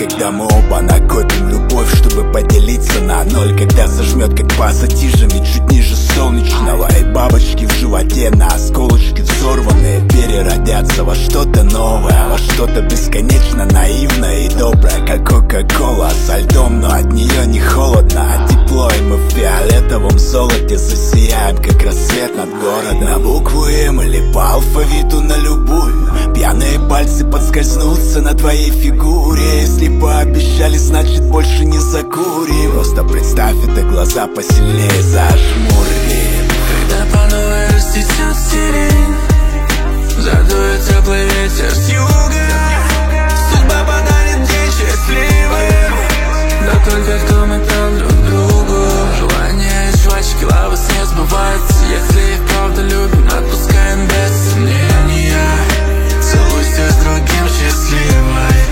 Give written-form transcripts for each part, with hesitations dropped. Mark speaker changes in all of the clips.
Speaker 1: когда мы оба накопим любовь, чтобы поделиться на ноль. Когда зажмет как пассатижами чуть ниже солнечного, и бабочки в животе на осколочки взорванные переродятся во что-то новое, во что-то бесконечно наивное и доброе, как Кока-Кола со льдом, но от нее не холодно, а тепло. И мы в фиолетовом золоте засияем, как рассвет над городом. На букву М или по алфавиту на любую. Пьяные пальцы подскользнутся на твоей фигуре. Если пообещали, значит больше не закурим. Просто представь это, глаза посильнее зажмури.
Speaker 2: Когда по новой расцветет сирень, задует теплый ветер с юга, судьба подарит день счастливым. Да только кто мы там друг другу. Желание из жвачки лавы не сбывается. Если их правда любим, отпускаем без сомнения. Целуйся с другим счастливой.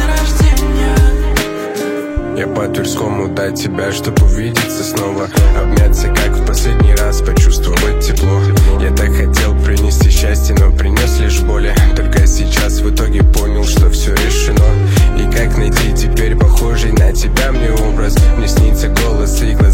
Speaker 3: Я по Тверскому до тебя, чтоб увидеться снова, обняться, как в последний раз, почувствовать тепло. Я так хотел принести счастье, но принес лишь боли. Только сейчас в итоге понял, что все решено. И как найти теперь похожий на тебя мне образ? Мне снится голос и глаза